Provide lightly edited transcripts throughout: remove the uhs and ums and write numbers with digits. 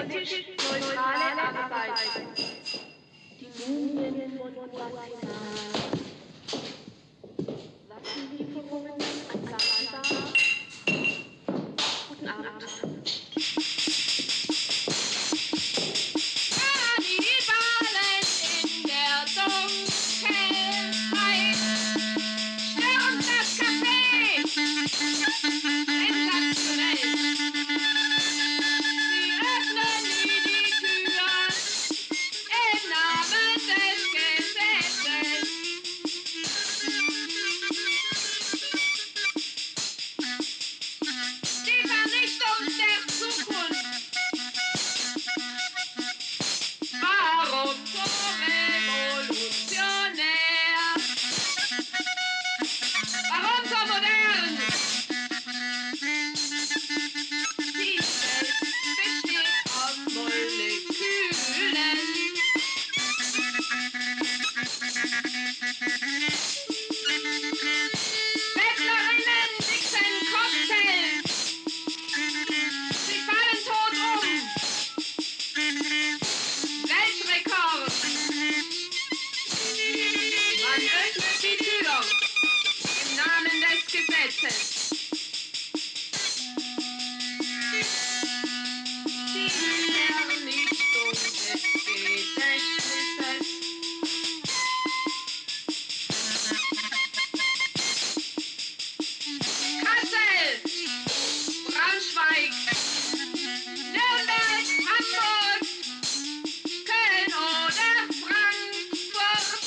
politisch neutrale Arbeit. Die Mumien von Guatemala. Waffenlieferungen an Zanzibar. Guten Abend. Kannibalen in der Dunkelheit stürmt das Café. Sensationell. Sie öffnen nie die Tür im Namen des Gesetzes. Die Vernichtung der Zukunft. Warum so revolutionär? Warum so modern? Die Welt besteht aus Molekülen. Bettlerinnen mixen Cocktails. Sie fallen tot um. Weltrekord! Man öffnet die Tür im Namen des Gesetzes. Die Vernichtung des Gedächtnisses. Kassel! Braunschweig! Nürnberg! Hamburg! Köln oder Frankfurt.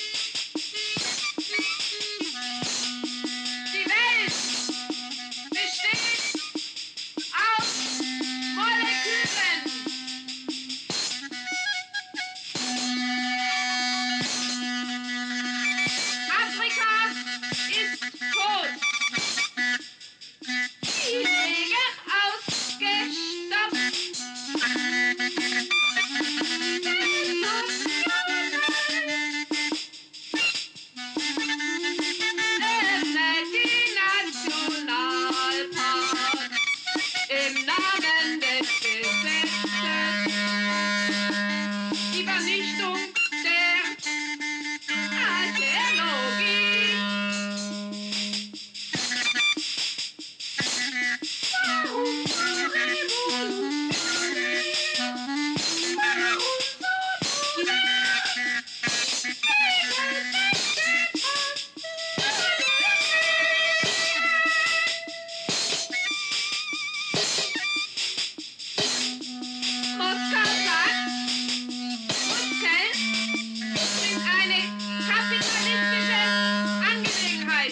Die Welt besteht aus Molekülen. Afrika ist tot. Die Wege ausgestopft. Öffnet die Nationalpark im Namen des Gesetzes. Die Vernichtung der Archäologie. Warum so revolutionär? Warum so modern? Moskau sagt, Muskeln sind eine kapitalistische Angelegenheit.